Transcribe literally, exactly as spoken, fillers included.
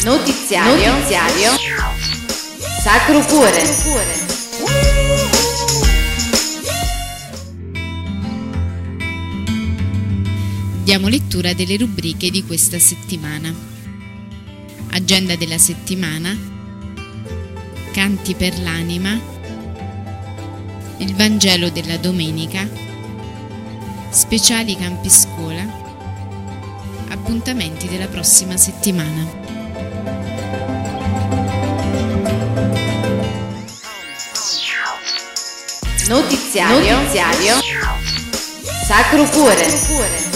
Notiziario, Notiziario Sacro Cuore. Diamo lettura delle rubriche di questa settimana. Agenda della settimana, Canti per l'anima, il Vangelo della domenica, speciali campi scuola, appuntamenti della prossima settimana. Notiziario, Notiziario Sacro Cuore.